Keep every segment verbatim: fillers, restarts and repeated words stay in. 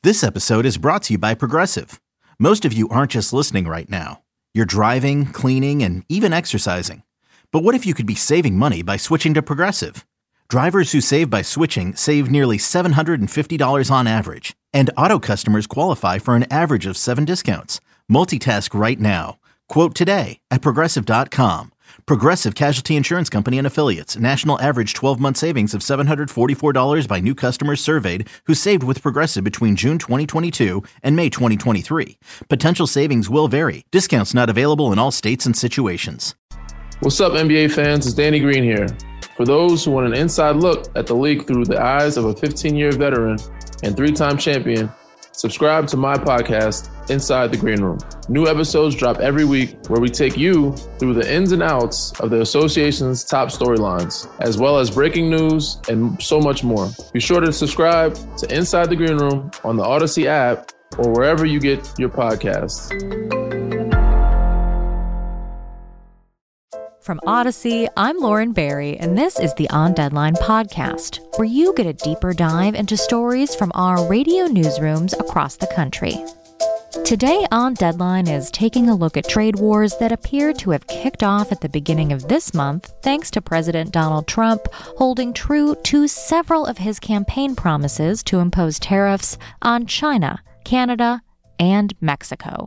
This episode is brought to you by Progressive. Most of you aren't just listening right now. You're driving, cleaning, and even exercising. But what if you could be saving money by switching to Progressive? Drivers who save by switching save nearly seven hundred fifty dollars on average. And auto customers qualify for an average of seven discounts. Multitask right now. Quote today at Progressive dot com. Progressive Casualty Insurance Company and Affiliates. National average twelve-month savings of seven hundred forty-four dollars by new customers surveyed who saved with Progressive between June twenty twenty-two and May twenty twenty-three. Potential savings will vary. Discounts not available in all states and situations. What's up, N B A fans? It's Danny Green here. For those who want an inside look at the league through the eyes of a fifteen-year veteran and three-time champion, subscribe to my podcast, Inside the Green Room. New episodes drop every week where we take you through the ins and outs of the association's top storylines, as well as breaking news and so much more. Be sure to subscribe to Inside the Green Room on the Odyssey app or wherever you get your podcasts. From Odyssey, I'm Lauren Barry, and this is the On Deadline podcast, where you get a deeper dive into stories from our radio newsrooms across the country. Today on Deadline is taking a look at trade wars that appear to have kicked off at the beginning of this month, thanks to President Donald Trump holding true to several of his campaign promises to impose tariffs on China, Canada, and Mexico.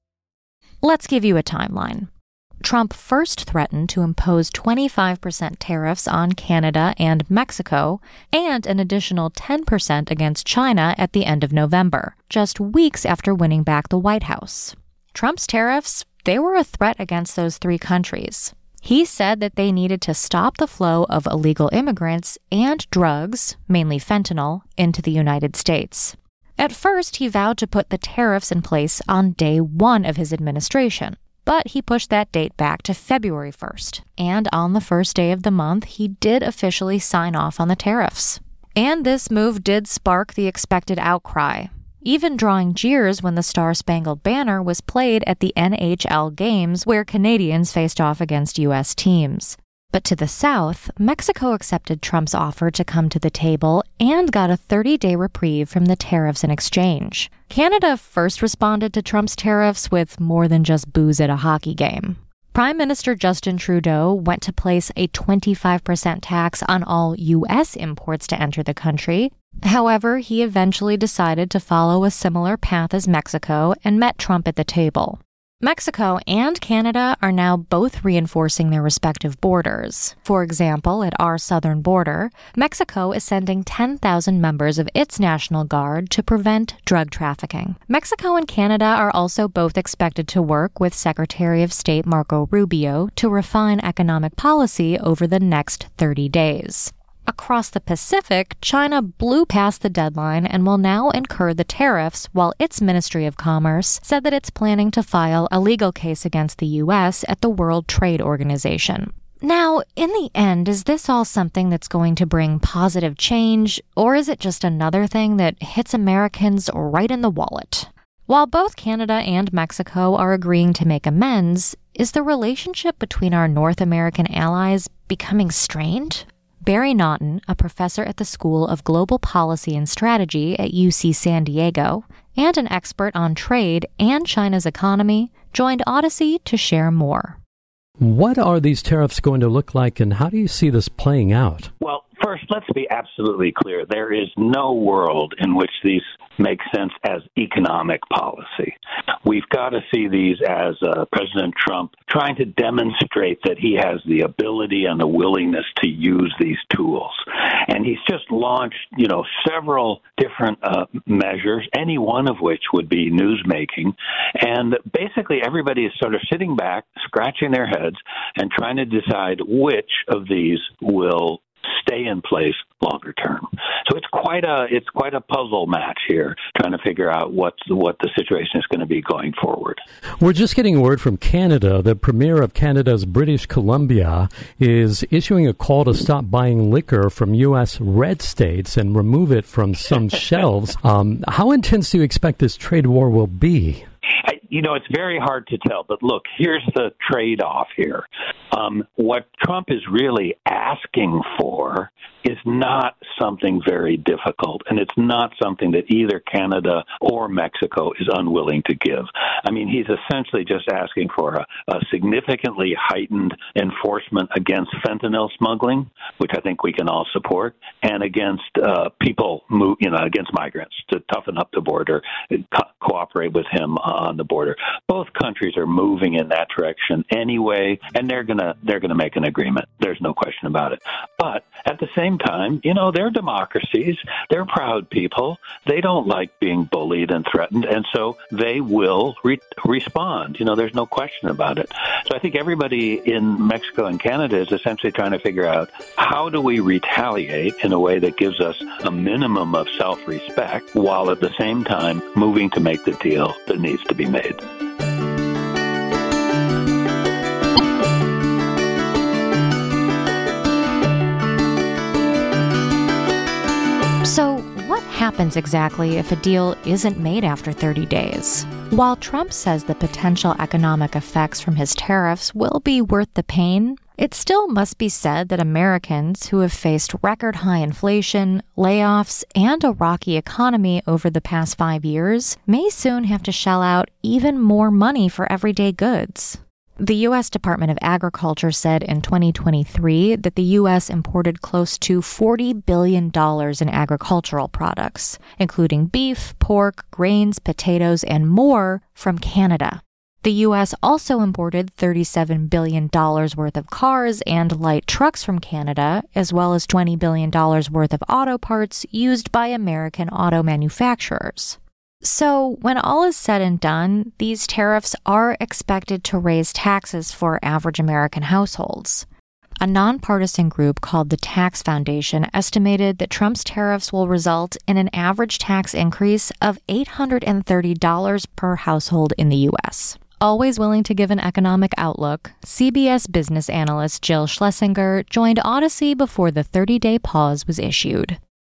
Let's give you a timeline. Trump first threatened to impose twenty-five percent tariffs on Canada and Mexico and an additional ten percent against China at the end of November, just weeks after winning back the White House. Trump's tariffs, they were a threat against those three countries. He said that they needed to stop the flow of illegal immigrants and drugs, mainly fentanyl, into the United States. At first, he vowed to put the tariffs in place on day one of his administration. But he pushed that date back to February first, and on the first day of the month, he did officially sign off on the tariffs. And this move did spark the expected outcry, even drawing jeers when the Star-Spangled Banner was played at the N H L games where Canadians faced off against U S teams. But to the south, Mexico accepted Trump's offer to come to the table and got a thirty-day reprieve from the tariffs in exchange. Canada first responded to Trump's tariffs with more than just booze at a hockey game. Prime Minister Justin Trudeau went to place a twenty-five percent tax on all U S imports to enter the country. However, he eventually decided to follow a similar path as Mexico and met Trump at the table. Mexico and Canada are now both reinforcing their respective borders. For example, at our southern border, Mexico is sending ten thousand members of its National Guard to prevent drug trafficking. Mexico and Canada are also both expected to work with Secretary of State Marco Rubio to refine economic policy over the next thirty days. Across the Pacific, China blew past the deadline and will now incur the tariffs, while its Ministry of Commerce said that it's planning to file a legal case against the U S at the World Trade Organization. Now, in the end, is this all something that's going to bring positive change, or is it just another thing that hits Americans right in the wallet? While both Canada and Mexico are agreeing to make amends, is the relationship between our North American allies becoming strained? Barry Naughton, a professor at the School of Global Policy and Strategy at U C San Diego, and an expert on trade and China's economy, joined Odyssey to share more. What are these tariffs going to look like, and how do you see this playing out? Well, first, let's be absolutely clear. There is no world in which these make sense as economic policy. We've got to see these as uh, President Trump trying to demonstrate that he has the ability and the willingness to use these tools. And he's just launched, you know, several different uh, measures, any one of which would be news-making. And basically everybody is sort of sitting back, scratching their heads, and trying to decide which of these will stay in place longer term. So it's quite a it's quite a puzzle match here, trying to figure out what what the situation is going to be going forward. We're just getting word from Canada. The Premier of Canada's British Columbia is issuing a call to stop buying liquor from U S red states and remove it from some shelves. Um, how intense do you expect this trade war will be? I, you know, it's very hard to tell. But look, here's the trade-off here. Um, what Trump is really asking for is not something very difficult, and it's not something that either Canada or Mexico is unwilling to give. I mean, he's essentially just asking for a, a significantly heightened enforcement against fentanyl smuggling, which I think we can all support, and against uh, people, move, you know, against migrants to toughen up the border, co- cooperate with him on the border. Both countries are moving in that direction anyway, and they're gonna they're gonna make an agreement. There's no question about it. But at the same time, you know, they're democracies. They're proud people. They don't like being bullied and threatened, and so they will re- respond. You know, there's no question about it. So I think everybody in Mexico and Canada is essentially trying to figure out, how do we retaliate in a way that gives us a minimum of self-respect while at the same time moving to make the deal that needs to be made. So what happens exactly if a deal isn't made after thirty days? While Trump says the potential economic effects from his tariffs will be worth the pain, it still must be said that Americans who have faced record high inflation, layoffs, and a rocky economy over the past five years may soon have to shell out even more money for everyday goods. The U S Department of Agriculture said in twenty twenty-three that the U S imported close to forty billion dollars in agricultural products, including beef, pork, grains, potatoes, and more from Canada. The U S also imported thirty-seven billion dollars worth of cars and light trucks from Canada, as well as twenty billion dollars worth of auto parts used by American auto manufacturers. So, when all is said and done, these tariffs are expected to raise taxes for average American households. A nonpartisan group called the Tax Foundation estimated that Trump's tariffs will result in an average tax increase of eight hundred thirty dollars per household in the U S. Always willing to give an economic outlook, C B S business analyst Jill Schlesinger joined Odyssey before the thirty-day pause was issued.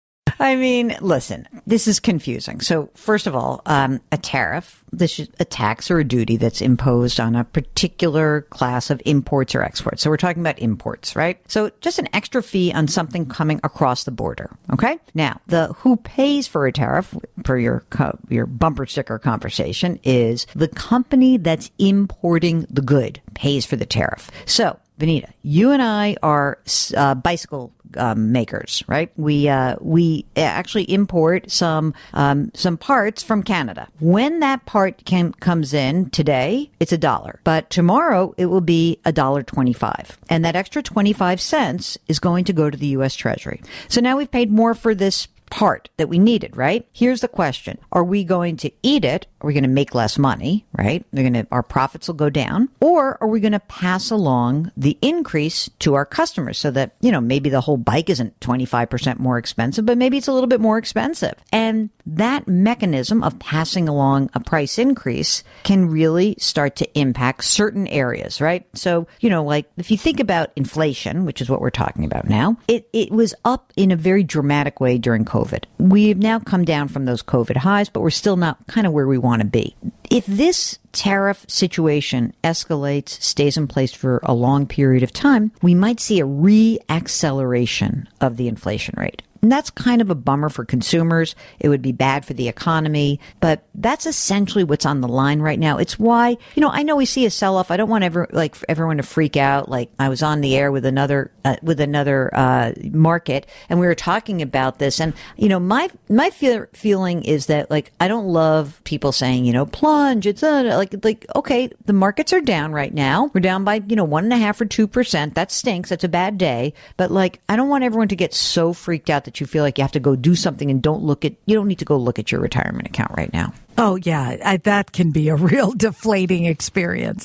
I mean, listen, this is confusing. So first of all, um, a tariff, this is a tax or a duty that's imposed on a particular class of imports or exports. So we're talking about imports, right? So just an extra fee on something coming across the border. Okay. Now, the who pays for a tariff, per your your bumper sticker conversation, is the company that's importing the good pays for the tariff. So, Vanita, you and I are uh, bicycle Um, makers, right? We uh, we actually import some um, some parts from Canada. When that part can, comes in today, it's a dollar, but tomorrow it will be a dollar twenty-five, and that extra twenty-five cents is going to go to the U S Treasury. So now we've paid more for this part that we needed, right? Here's the question. Are we going to eat it? Are we going to make less money, right? They're going to, our profits will go down. Or are we going to pass along the increase to our customers so that, you know, maybe the whole bike isn't twenty-five percent more expensive, but maybe it's a little bit more expensive. And that mechanism of passing along a price increase can really start to impact certain areas, right? So, you know, like if you think about inflation, which is what we're talking about now, it, it was up in a very dramatic way during COVID. We've now come down from those COVID highs, but we're still not kind of where we want to be. If this tariff situation escalates, stays in place for a long period of time, we might see a re-acceleration of the inflation rate. And that's kind of a bummer for consumers. It would be bad for the economy, but that's essentially what's on the line right now. It's why, you know, I know we see a sell-off. I don't want ever, like everyone to freak out. Like I was on the air with another, uh, with another, uh, market, and we were talking about this. And, you know, my, my feel, feeling is that, like, I don't love people saying, you know, plunge. It's uh, like, like, okay, the markets are down right now. We're down by, you know, one and a half or two percent. That stinks. That's a bad day. But like, I don't want everyone to get so freaked out that you feel like you have to go do something and don't look at, you don't need to go look at your retirement account right now. Oh, yeah, I, that can be a real deflating experience.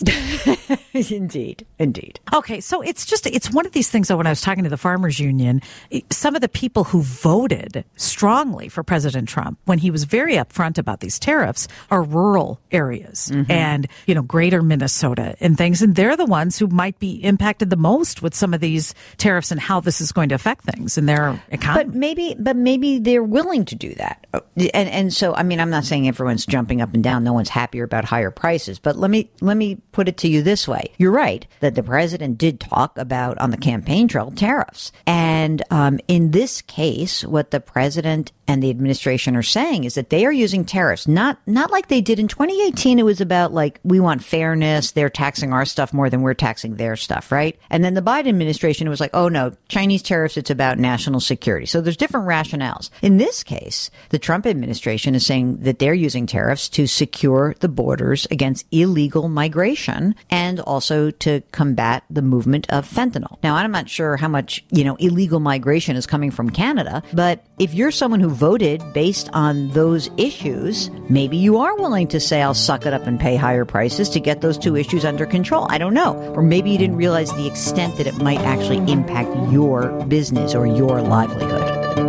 Indeed. Indeed. Okay, so it's just, it's one of these things that when I was talking to the Farmers Union, some of the people who voted strongly for President Trump when he was very upfront about these tariffs are rural areas. Mm-hmm. mm-hmm. and, you know, greater Minnesota and things. And they're the ones who might be impacted the most with some of these tariffs and how this is going to affect things in their economy. But maybe, but maybe they're willing to do that. And, and so, I mean, I'm not saying everyone's jumping up and down. No one's happier about higher prices. But let me, let me put it to you this way. You're right that the president did talk about on the campaign trail tariffs. And um, in this case, what the president and the administration are saying is that they are using tariffs, not not like they did in twenty eighteen. It was about like, we want fairness. They're taxing our stuff more than we're taxing their stuff, right? And then the Biden administration was like, oh, no, Chinese tariffs, it's about national security. So there's different rationales. In this case, the Trump administration is saying that they're using tariffs to secure the borders against illegal migration and also to combat the movement of fentanyl. Now, I'm not sure how much, you know, illegal migration is coming from Canada, but if you're someone who voted based on those issues, maybe you are willing to say, I'll suck it up and pay higher prices to get those two issues under control. I don't know. Or maybe you didn't realize the extent that it might actually impact your business or your livelihood.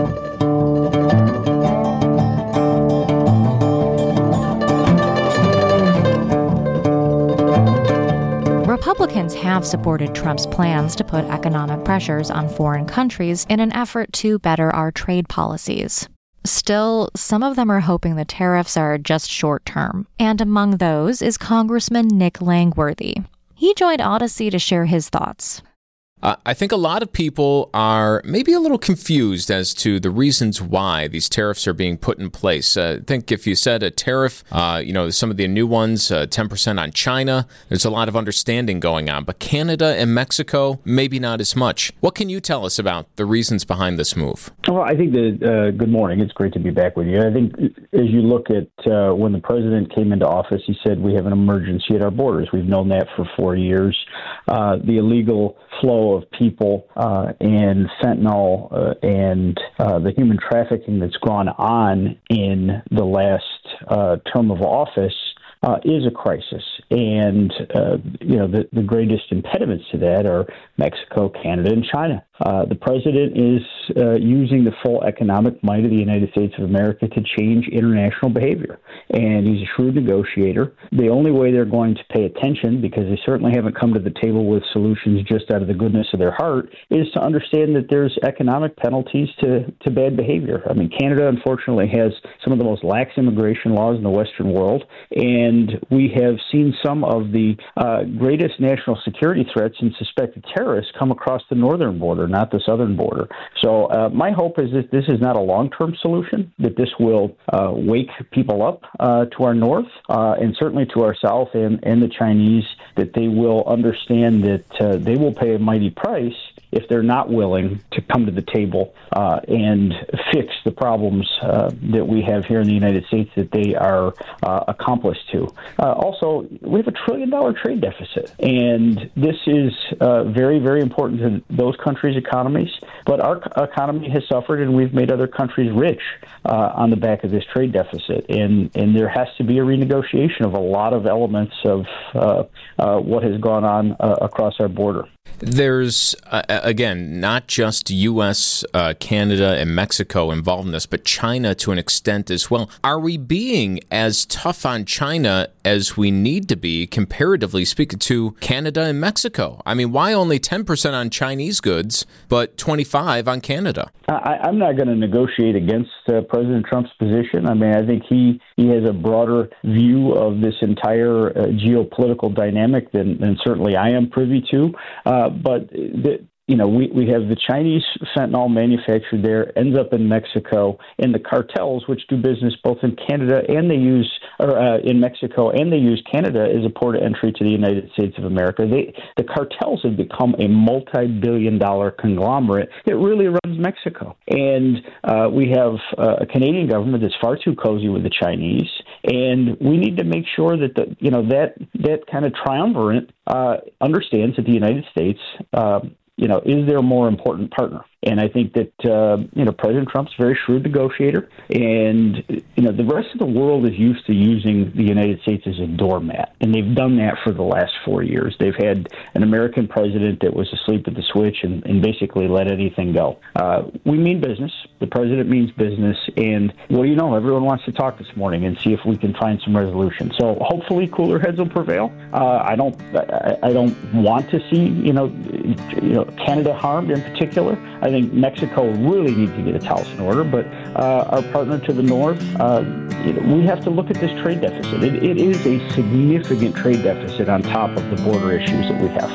Republicans have supported Trump's plans to put economic pressures on foreign countries in an effort to better our trade policies. Still, some of them are hoping the tariffs are just short-term, and among those is Congressman Nick Langworthy. He joined Odyssey to share his thoughts. Uh, I think a lot of people are maybe a little confused as to the reasons why these tariffs are being put in place. Uh, I think if you said a tariff, uh, you know, some of the new ones, uh, ten percent on China, there's a lot of understanding going on. But Canada and Mexico, maybe not as much. What can you tell us about the reasons behind this move? Well, I think that, uh, good morning. It's great to be back with you. I think as you look at uh, when the president came into office, he said we have an emergency at our borders. We've known that for four years. Uh, the illegal flow of people uh, and fentanyl uh, and uh, the human trafficking that's gone on in the last uh, term of office uh, is a crisis. And, uh, you know, the, the greatest impediments to that are Mexico, Canada, and China. Uh, the president is uh, using the full economic might of the United States of America to change international behavior. And he's a shrewd negotiator. The only way they're going to pay attention, because they certainly haven't come to the table with solutions just out of the goodness of their heart, is to understand that there's economic penalties to, to bad behavior. I mean, Canada, unfortunately, has some of the most lax immigration laws in the Western world. And we have seen some of the uh, greatest national security threats and suspected terrorists come across the northern border, not the southern border. So uh, my hope is that this is not a long-term solution, that this will uh, wake people up uh, to our north uh, and certainly to our south and, and the Chinese, that they will understand that uh, they will pay a mighty price if they're not willing to come to the table uh, and fix the problems uh, that we have here in the United States that they are uh, accomplice to. Uh, also, we have a trillion dollar trade deficit, and this is uh, very, very important to those countries' economies. But our economy has suffered, and we've made other countries rich uh, on the back of this trade deficit. And, and there has to be a renegotiation of a lot of elements of uh, uh, what has gone on uh, across our border. There's, uh, again, not just U S, uh, Canada, and Mexico involved in this, but China to an extent as well. Are we being as tough on China as we need to be, comparatively speaking, to Canada and Mexico? I mean, why only ten percent on Chinese goods, but twenty-five on Canada? I, I'm not going to negotiate against uh, President Trump's position. I mean, I think he, he has a broader view of this entire uh, geopolitical dynamic than, than certainly I am privy to. Uh, but the, you know, we, we have the Chinese fentanyl manufactured there, ends up in Mexico, and the cartels, which do business both in Canada and they use, or uh, in Mexico, and they use Canada as a port of entry to the United States of America. They, the cartels have become a multi-billion dollar conglomerate that really runs Mexico. And uh, we have uh, a Canadian government that's far too cozy with the Chinese, and we need to make sure that the, you know, that that kind of triumvirate uh, understands that the United States, uh, you know, is their more important partner. And I think that, uh, you know, President Trump's a very shrewd negotiator. And, you know, the rest of the world is used to using the United States as a doormat. And they've done that for the last four years. They've had an American president that was asleep at the switch and, and basically let anything go. Uh, we mean business. The president means business. And what do you know? Everyone wants to talk this morning and see if we can find some resolution. So hopefully cooler heads will prevail. Uh, I don't I, I don't want to see, you know, you know, Canada harmed in particular. I think Mexico really needs to get its house in order, but uh, our partner to the north, uh, you know, we have to look at this trade deficit. It, it is a significant trade deficit on top of the border issues that we have.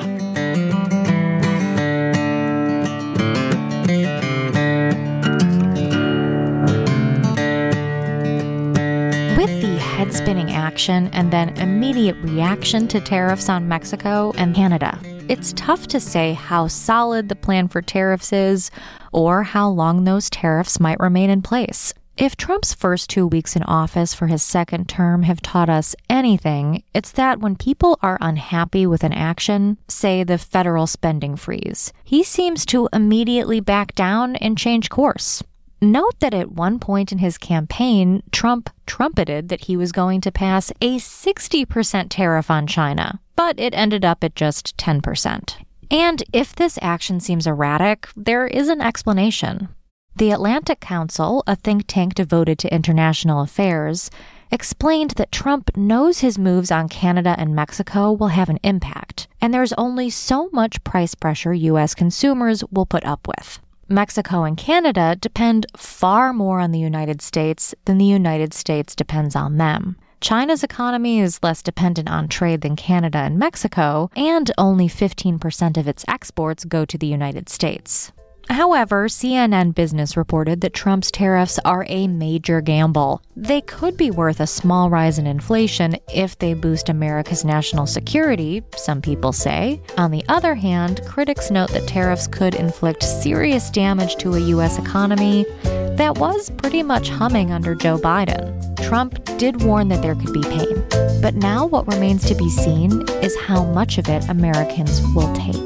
With the head-spinning action and then immediate reaction to tariffs on Mexico and Canada, it's tough to say how solid the plan for tariffs is or how long those tariffs might remain in place. If Trump's first two weeks in office for his second term have taught us anything, it's that when people are unhappy with an action, say the federal spending freeze, he seems to immediately back down and change course. Note that at one point in his campaign, Trump trumpeted that he was going to pass a sixty percent tariff on China, but it ended up at just ten percent. And if this action seems erratic, there is an explanation. The Atlantic Council, a think tank devoted to international affairs, explained that Trump knows his moves on Canada and Mexico will have an impact, and there's only so much price pressure U S consumers will put up with. Mexico and Canada depend far more on the United States than the United States depends on them. China's economy is less dependent on trade than Canada and Mexico, and only fifteen percent of its exports go to the United States. However, C N N Business reported that Trump's tariffs are a major gamble. They could be worth a small rise in inflation if they boost America's national security, some people say. On the other hand, critics note that tariffs could inflict serious damage to a U S economy that was pretty much humming under Joe Biden. Trump did warn that there could be pain. But now what remains to be seen is how much of it Americans will take.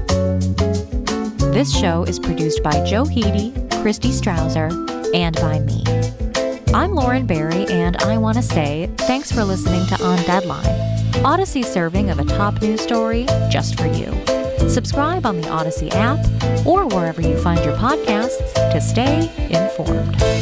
This show is produced by Joe Heedy, Christy Strauser, and by me. I'm Lauren Barry, and I want to say thanks for listening to On Deadline, Odyssey's serving of a top news story just for you. Subscribe on the Odyssey app or wherever you find your podcasts to stay informed.